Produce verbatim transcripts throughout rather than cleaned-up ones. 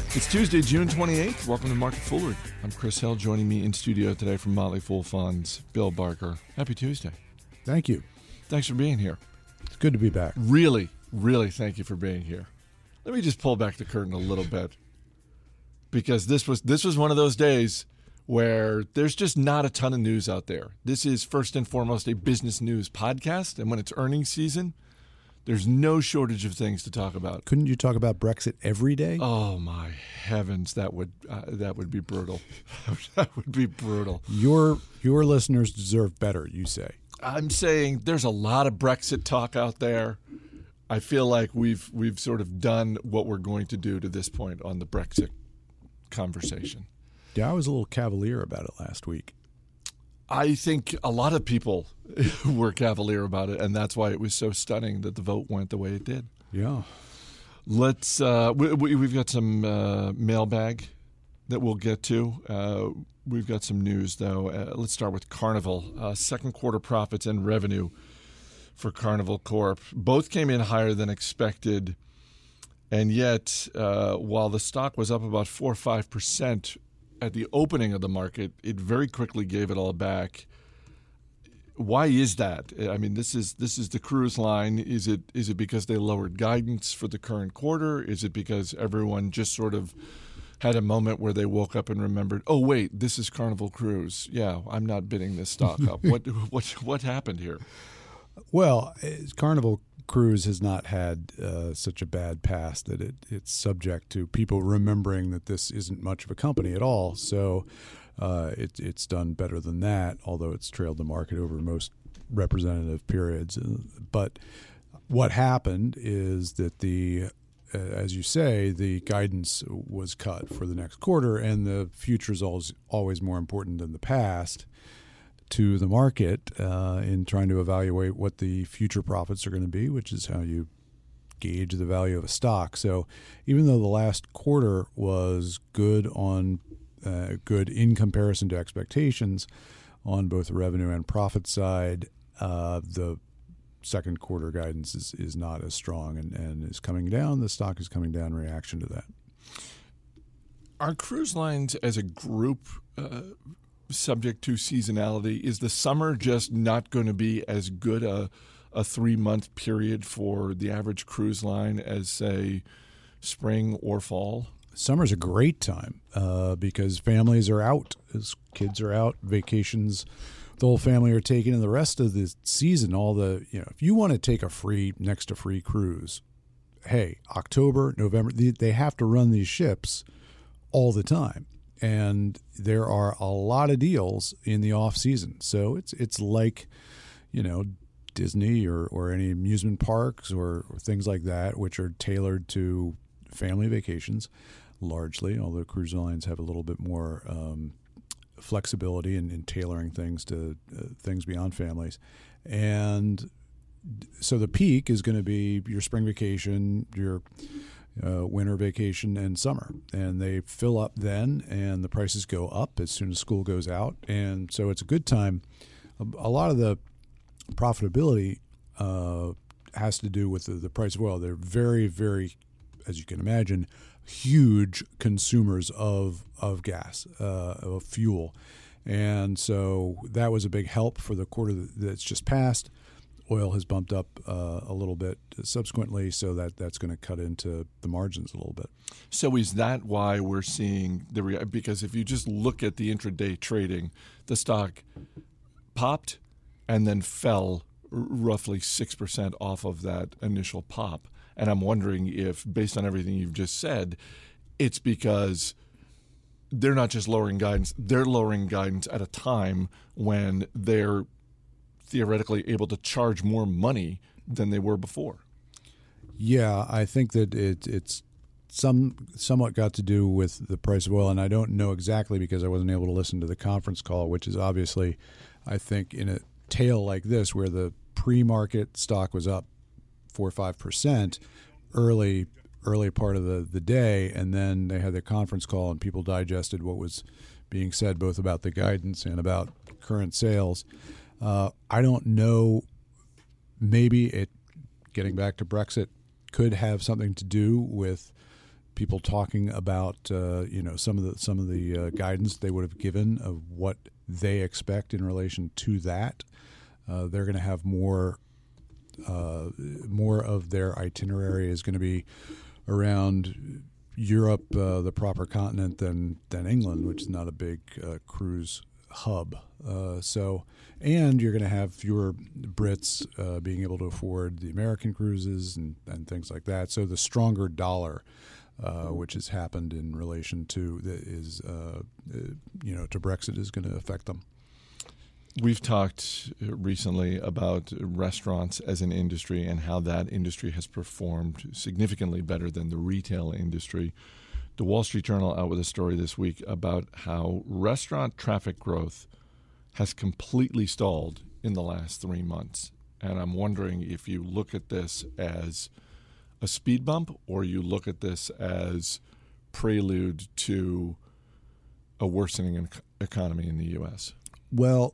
It's Tuesday, June twenty-eighth. Welcome to Market Foolery. I'm Chris Hill. Joining me in studio today from Motley Fool Funds, Bill Barker. Happy Tuesday. Thank you. Thanks for being here. It's good to be back. Really, really thank you for being here. Let me just pull back the curtain a little bit, because this was this was one of those days where there's just not a ton of news out there. This is first and foremost a business news podcast, and when it's earnings season, there's no shortage of things to talk about. Couldn't you talk about Brexit every day? Oh my heavens, that would uh, that would be brutal. That would be brutal. Your your listeners deserve better, you say. I'm saying there's a lot of Brexit talk out there. I feel like we've we've sort of done what we're going to do to this point on the Brexit conversation. Yeah, I was a little cavalier about it last week. I think a lot of people were cavalier about it, and that's why it was so stunning that the vote went the way it did. Yeah. Let's. Uh, we, we, we've got some uh, mailbag that we'll get to. Uh, we've got some news, though. Uh, let's start with Carnival. Uh, second quarter profits and revenue for Carnival Corp both came in higher than expected, and yet, uh, while the stock was up about four or five percent at the opening of the market, it very quickly gave it all back. Why is that? I mean, this is this is the cruise line. Is it is it because they lowered guidance for the current quarter? Is it because everyone just sort of had a moment where they woke up and remembered, oh wait, this is Carnival Cruise. Yeah, I'm not bidding this stock up. what what what happened here? Well, Carnival Cruise has not had uh, such a bad past that it, it's subject to people remembering that this isn't much of a company at all. So uh, it, it's done better than that, although it's trailed the market over most representative periods. But what happened is that the, uh, as you say, the guidance was cut for the next quarter, and the future is always, always more important than the past to the market uh, in trying to evaluate what the future profits are going to be, which is how you gauge the value of a stock. So even though the last quarter was good on uh, good in comparison to expectations on both the revenue and profit side, uh, the second quarter guidance is, is not as strong and, and is coming down. The stock is coming down in reaction to that. Are cruise lines as a group uh, subject to seasonality? Is the summer just not going to be as good a a three-month period for the average cruise line as, say, spring or fall? Summer's a great time uh, because families are out, as kids are out, vacations, the whole family are taking, and the rest of the season, all the, you know, if you want to take a free, next to free cruise, hey, October, November, they, they have to run these ships all the time. And there are a lot of deals in the off season. So it's it's like, you know, Disney or, or any amusement parks or, or things like that, which are tailored to family vacations largely, although cruise lines have a little bit more um, flexibility in, in tailoring things to uh, things beyond families. And so the peak is going to be your spring vacation, your Uh, winter vacation and summer, and they fill up then, and the prices go up as soon as school goes out, and so it's a good time. A, a lot of the profitability uh, has to do with the, the price of oil. They're very, very, as you can imagine, huge consumers of of gas, uh, of fuel, and so that was a big help for the quarter that's just passed. Oil has bumped up uh, a little bit subsequently, so that, that's going to cut into the margins a little bit. So is that why we're seeing the re- because if you just look at the intraday trading, the stock popped and then fell r- roughly six percent off of that initial pop. And I'm wondering if, based on everything you've just said, it's because they're not just lowering guidance, they're lowering guidance at a time when they're theoretically able to charge more money than they were before. Yeah, I think that it, it's some somewhat got to do with the price of oil, and I don't know exactly because I wasn't able to listen to the conference call, which is obviously, I think, in a tale like this where the pre-market stock was up four or five percent early early part of the, the day, and then they had the conference call and people digested what was being said both about the guidance and about current sales. Uh, I don't know. Maybe it, getting back to Brexit, could have something to do with people talking about uh, you know some of the some of the uh, guidance they would have given of what they expect in relation to that. Uh, they're going to have more uh, more of their itinerary is going to be around Europe, uh, the proper continent, than than England, which is not a big uh, cruise hub. Uh, so, and you're going to have fewer Brits uh, being able to afford the American cruises and, and things like that. So the stronger dollar, uh, which has happened in relation to the, is uh, you know to Brexit, is going to affect them. We've talked recently about restaurants as an industry and how that industry has performed significantly better than the retail industry. The Wall Street Journal out with a story this week about how restaurant traffic growth has completely stalled in the last three months. And I'm wondering if you look at this as a speed bump or you look at this as prelude to a worsening economy in the U S. Well,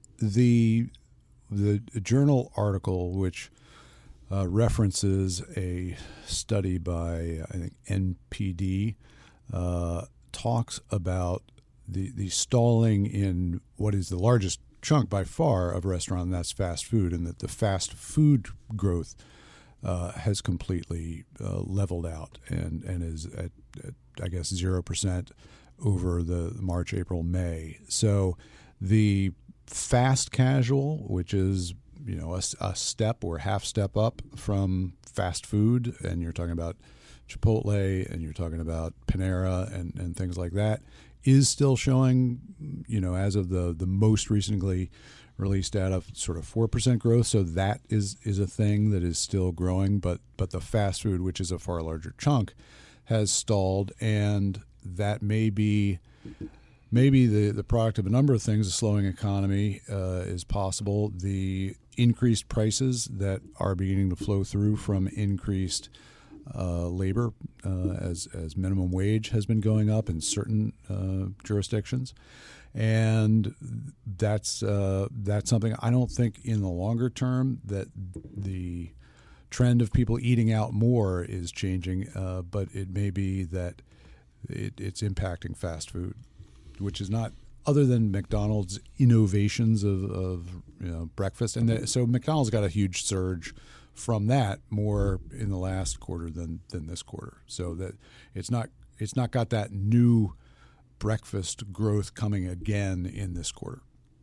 the the journal article, which uh, references a study by, I think, N P D, uh, talks about the, the stalling in what is the largest chunk by far of restaurant, and that's fast food, and that the fast food growth uh, has completely uh, leveled out and, and is at, at, I guess, zero percent over the March, April, May. So the fast casual, which is you know a, a step or half step up from fast food, and you're talking about Chipotle and you're talking about Panera and, and things like that, is still showing, you know, as of the, the most recently released data, sort of four percent growth. So that is, is a thing that is still growing, but but the fast food, which is a far larger chunk, has stalled, and that may be maybe the, the product of a number of things. A slowing economy uh, is possible. The increased prices that are beginning to flow through from increased uh, labor, uh, as as minimum wage has been going up in certain uh, jurisdictions, and that's uh, that's something I don't think in the longer term that the trend of people eating out more is changing, uh, but it may be that it, it's impacting fast food, which is not other than McDonald's innovations of, of you know breakfast, and the, so McDonald's got a huge surge from that more in the last quarter than than this quarter. So that it's not it's not got that new breakfast growth coming again in this quarter.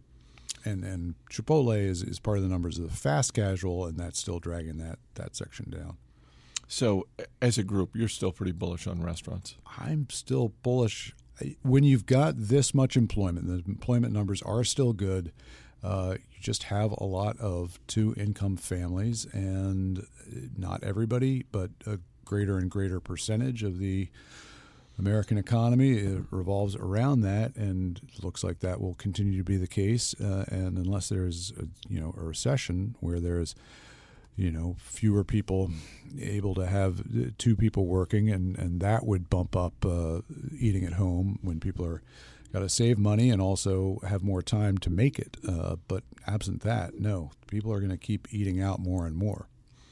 And and Chipotle is, is part of the numbers of the fast casual, and that's still dragging that that section down. So as a group, you're still pretty bullish on restaurants. I'm still bullish. When you've got this much employment, the employment numbers are still good. Uh, you just have a lot of two-income families, and not everybody, but a greater and greater percentage of the American economy it revolves around that, and it looks like that will continue to be the case. Uh, and unless there's a, you know a recession where there's you know fewer people able to have two people working, and, and that would bump up uh, eating at home when people are got to save money and also have more time to make it. Uh, but absent that, no, people are going to keep eating out more and more.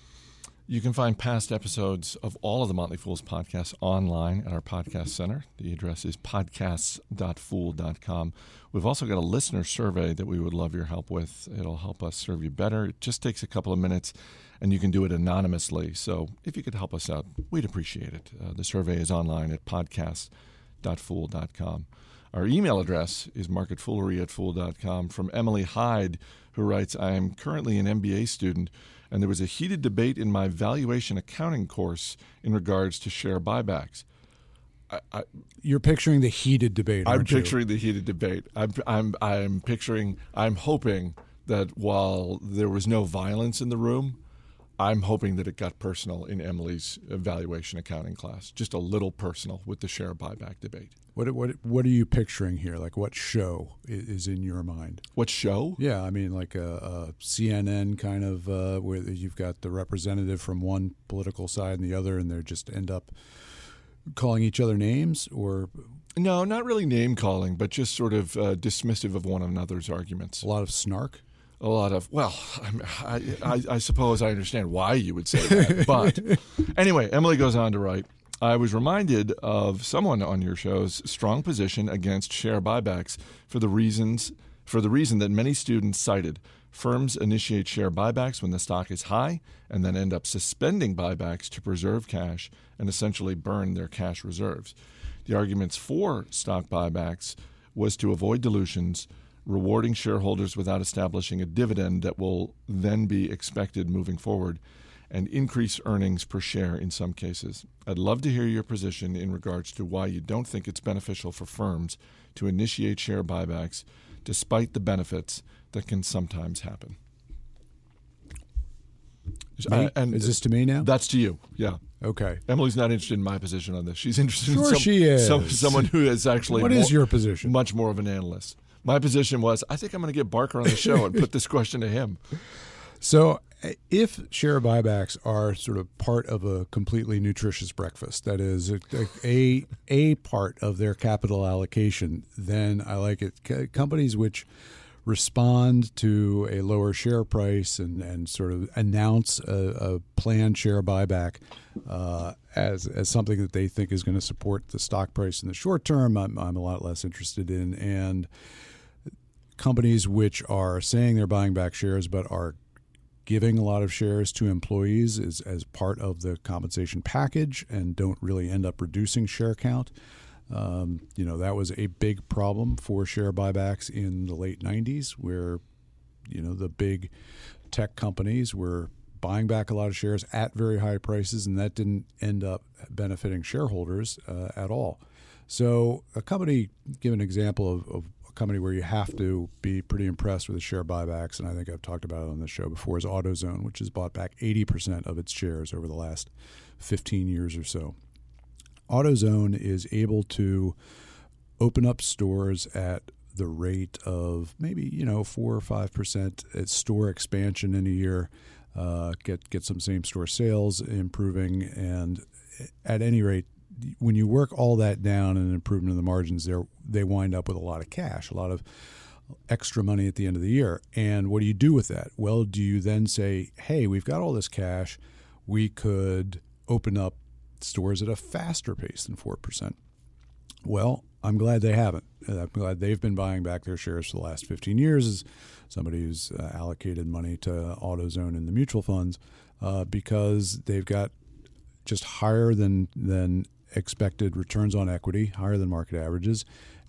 You can find past episodes of all of the Motley Fool's podcasts online at our podcast center. The address is podcasts dot fool dot com. We've also got a listener survey that we would love your help with. It'll help us serve you better. It just takes a couple of minutes, and you can do it anonymously. So if you could help us out, we'd appreciate it. Uh, the survey is online at podcasts dot fool dot com. Our email address is marketfoolery at fool dot com. From Emily Hyde, who writes, I am currently an M B A student, and there was a heated debate in my valuation accounting course in regards to share buybacks. I, I, You're picturing the heated debate, I'm aren't you? picturing the heated debate. I'm, I'm, I'm picturing, I'm hoping that while there was no violence in the room, I'm hoping that it got personal in Emily's valuation accounting class, just a little personal with the share buyback debate. What what what are you picturing here? Like what show is in your mind? What show? Yeah, I mean like a, a C N N kind of uh, where you've got the representative from one political side and the other, and they just end up calling each other names, or no, not really name calling, but just sort of uh, dismissive of one another's arguments. A lot of snark. A lot of, well, I, I, I suppose I understand why you would say that. But anyway, Emily goes on to write, I was reminded of someone on your show's strong position against share buybacks for the reasons for the reason that many students cited. Firms initiate share buybacks when the stock is high and then end up suspending buybacks to preserve cash and essentially burn their cash reserves. The arguments for stock buybacks was to avoid dilutions, rewarding shareholders without establishing a dividend that will then be expected moving forward, and increase earnings per share in some cases. I'd love to hear your position in regards to why you don't think it's beneficial for firms to initiate share buybacks despite the benefits that can sometimes happen. Uh, and is this to me now? That's to you, yeah. Okay. Emily's not interested in my position on this. She's interested sure in some, she is. Some, someone who is actually What more, is your position? Much more of an analyst. My position was, I think I'm going to get Barker on the show and put this question to him. So if share buybacks are sort of part of a completely nutritious breakfast, that is a, a, a part of their capital allocation, then I like it. C- companies which respond to a lower share price and, and sort of announce a, a planned share buyback uh, as as something that they think is going to support the stock price in the short term, I'm, I'm a lot less interested in. And companies which are saying they're buying back shares but are giving a lot of shares to employees is, as part of the compensation package and don't really end up reducing share count. Um, you know, that was a big problem for share buybacks in the late nineties where, you know, the big tech companies were buying back a lot of shares at very high prices, and that didn't end up benefiting shareholders uh, at all. So a company, give an example of, of a company where you have to be pretty impressed with the share buybacks, and I think I've talked about it on this show before, is AutoZone, which has bought back eighty percent of its shares over the last fifteen years or so. AutoZone is able to open up stores at the rate of maybe, you know, four or five percent store expansion in a year, uh, get get some same store sales improving, and at any rate, when you work all that down and an improvement in the margins, they they wind up with a lot of cash, a lot of extra money at the end of the year. And what do you do with that? Well, do you then say, hey, we've got all this cash, we could open up stores at a faster pace than four percent? Well, I'm glad they haven't. I'm glad they've been buying back their shares for the last fifteen years as somebody who's uh, allocated money to AutoZone in the mutual funds uh, because they've got just higher than, than expected returns on equity, higher than market averages,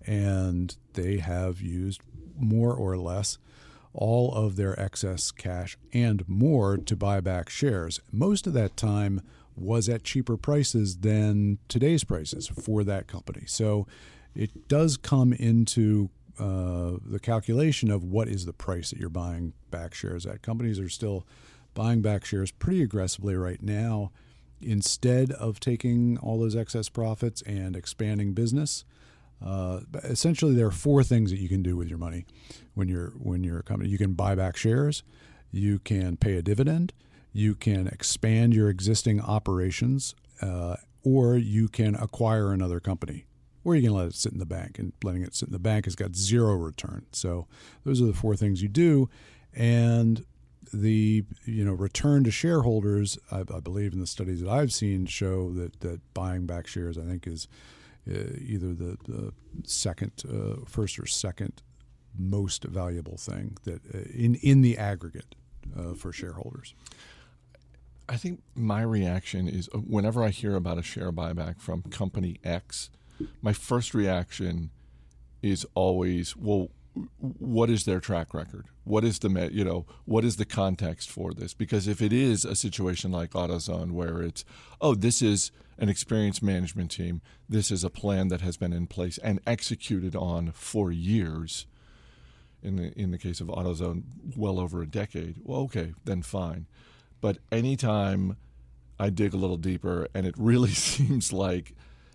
and they have used more or less all of their excess cash and more to buy back shares. Most of that time was at cheaper prices than today's prices for that company. So it does come into uh, the calculation of what is the price that you're buying back shares at. Companies are still buying back shares pretty aggressively right now. Instead of taking all those excess profits and expanding business, uh, essentially there are four things that you can do with your money when you're when you're a company. You can buy back shares, you can pay a dividend, you can expand your existing operations, uh, or you can acquire another company, or you can let it sit in the bank. And letting it sit in the bank has got zero return. So those are the four things you do. And the you know return to shareholders, I, I believe in the studies that I've seen, show that, that buying back shares, I think, is uh, either the, the second, uh, first or second most valuable thing that uh, in in the aggregate uh, for shareholders. I think my reaction is whenever I hear about a share buyback from company X, my first reaction is always, well, what is their track record? What is the you know what is the context for this? Because if it is a situation like AutoZone where it's, oh, this is an experienced management team, this is a plan that has been in place and executed on for years, in the in the case of AutoZone, well over a decade, well, okay, then fine. But anytime I dig a little deeper and it really seems like,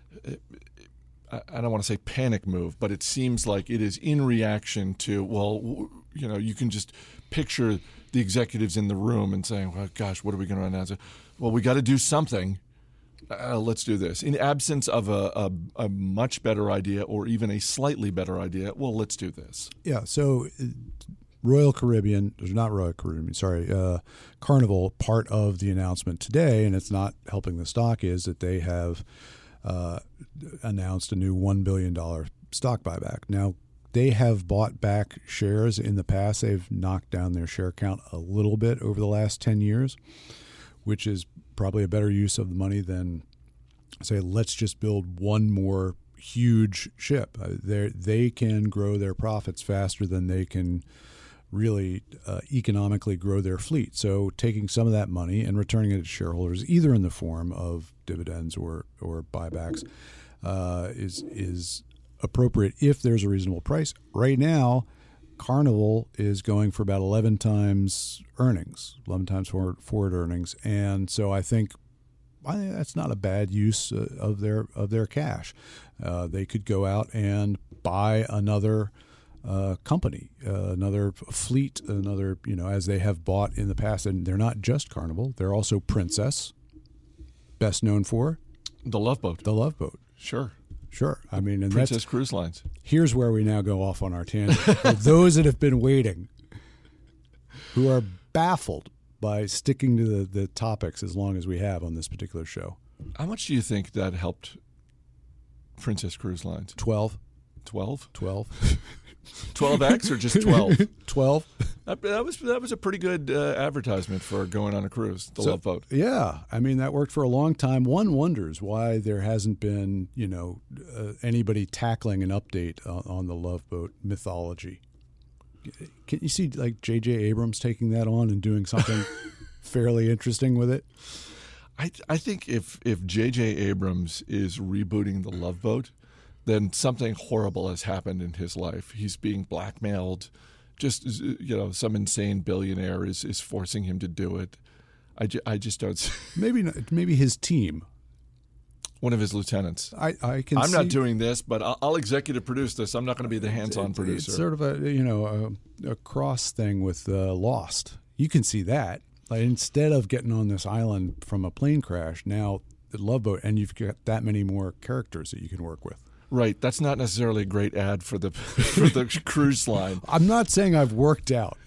I don't want to say panic move, but it seems like it is in reaction to, well, you know, you can just picture the executives in the room and saying, well, gosh, what are we going to announce? Well, we got to do something. Uh, let's do this. In absence of a, a, a much better idea or even a slightly better idea, well, let's do this. Yeah, so Royal Caribbean, not Royal Caribbean, sorry, uh, Carnival, part of the announcement today, and it's not helping the stock, is that they have uh, announced a new one billion dollars stock buyback. Now, they have bought back shares in the past. They've knocked down their share count a little bit over the last ten years, which is probably a better use of the money than, say, let's just build one more huge ship. Uh, they they can grow their profits faster than they can really uh, economically grow their fleet. So taking some of that money and returning it to shareholders, either in the form of dividends or or buybacks, uh, is is appropriate if there's a reasonable price. Right now, Carnival is going for about eleven times earnings, eleven times forward, forward earnings, and so I think I think that's not a bad use uh, of their of their cash. Uh, they could go out and buy another uh, company, uh, another fleet, another you know, as they have bought in the past. And they're not just Carnival; they're also Princess, best known for the Love Boat. The Love Boat, sure. Sure. I mean, and Princess that's, Cruise Lines. Here's where we now go off on our tangent. For those that have been waiting, who are baffled by sticking to the, the topics as long as we have on this particular show. How much do you think that helped Princess Cruise Lines? Twelve. Twelve? Twelve. Twelve X or just twelve? Twelve. That, that was that was a pretty good uh, advertisement for going on a cruise, the so, Love Boat. Yeah, I mean that worked for a long time. One wonders why there hasn't been, you know, uh, anybody tackling an update on, on the Love Boat mythology. Can you see like J J Abrams taking that on and doing something fairly interesting with it? I I think if if J J Abrams is rebooting the Love Boat, then something horrible has happened in his life. He's being blackmailed. Just, you know, some insane billionaire is, is forcing him to do it. I, ju- I just don't see. Maybe not, maybe his team. One of his lieutenants. I, I can I'm see, not doing this, but I'll, I'll executive produce this. I'm not going to be the hands-on it, producer. It's sort of a, you know, a, a cross thing with uh, Lost. You can see that. Like, instead of getting on this island from a plane crash, now the Love Boat, and you've got that many more characters that you can work with. Right. That's not necessarily a great ad for the for the cruise line. I'm not saying I've worked out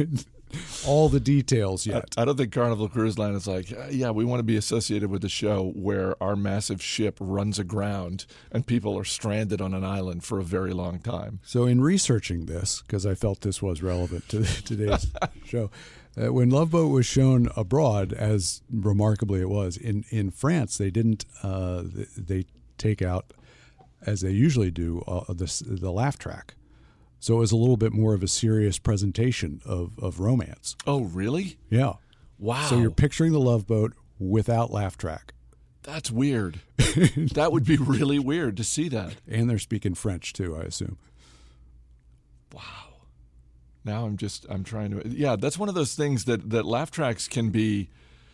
all the details yet. I, I don't think Carnival Cruise Line is like, yeah, we want to be associated with the show where our massive ship runs aground and people are stranded on an island for a very long time. So in researching this, because I felt this was relevant to today's show, uh, when Love Boat was shown abroad, as remarkably it was, in, in France, they didn't uh, they take out, as they usually do, uh, the, the laugh track. So it was a little bit more of a serious presentation of, of romance. Oh, really? Yeah. Wow. So you're picturing the Love Boat without laugh track. That's weird. That would be really weird to see that. And they're speaking French, too, I assume. Wow. Now I'm just, I'm trying to, yeah, that's one of those things that, that laugh tracks can be,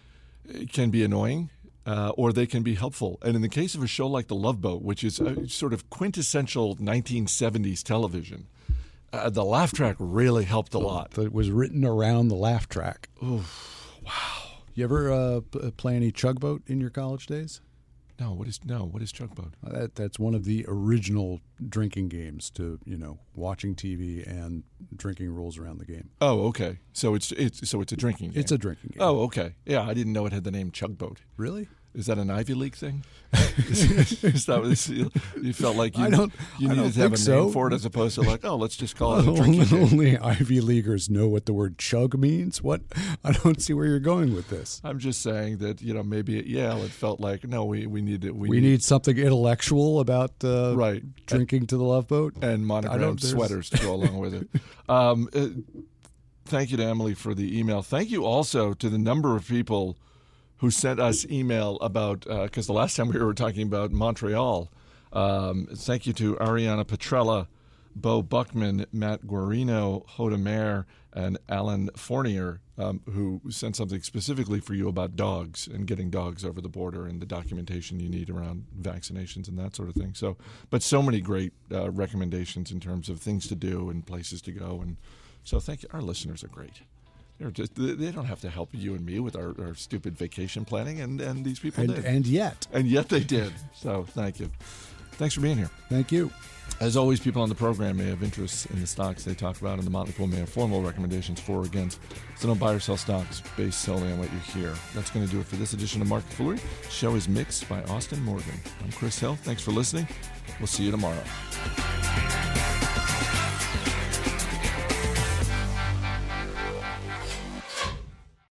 can be annoying. Uh, or they can be helpful. And in the case of a show like The Love Boat, which is a sort of quintessential nineteen seventies television, uh, the laugh track really helped a lot. It was written around the laugh track. Ooh, wow. You ever uh, play any Chugboat in your college days? No, what is no? What is Chugboat? Uh, that, that's one of the original drinking games to, you know, watching T V and drinking rules around the game. Oh, okay. So it's it's so it's a drinking game. It's a drinking game. Oh, okay. Yeah, I didn't know it had the name Chugboat. Really? Is that an Ivy League thing? is, is that what you, you felt like you, I don't, you I needed don't to have think a so. name for it as opposed to like, oh, let's just call it a drinking game? Only Ivy Leaguers know what the word chug means. What? I don't see where you're going with this. I'm just saying that, you know, maybe at Yale it felt like, no, we, we need it. We, we need, need something intellectual about uh, right. drinking and, to the Love Boat. And monogrammed sweaters to go along with it. Um, uh, thank you to Emily for the email. Thank you also to the number of people who sent us email about, because uh, the last time we were talking about Montreal. Um, thank you to Ariana Petrella, Bo Buckman, Matt Guarino, Hoda Mayer, and Alan Fournier, um, who sent something specifically for you about dogs and getting dogs over the border and the documentation you need around vaccinations and that sort of thing. So, but so many great uh, recommendations in terms of things to do and places to go. And so thank you. Our listeners are great. They're just, they don't have to help you and me with our, our stupid vacation planning, and, and these people and, did. And yet. And yet they did. So thank you. thanks for being here. Thank you. As always, people on the program may have interests in the stocks they talk about, and the Motley Fool may have formal recommendations for or against. So don't buy or sell stocks based solely on what you hear. That's going to do it for this edition of Market Foolery. The show is mixed by Austin Morgan. I'm Chris Hill. Thanks for listening. We'll see you tomorrow.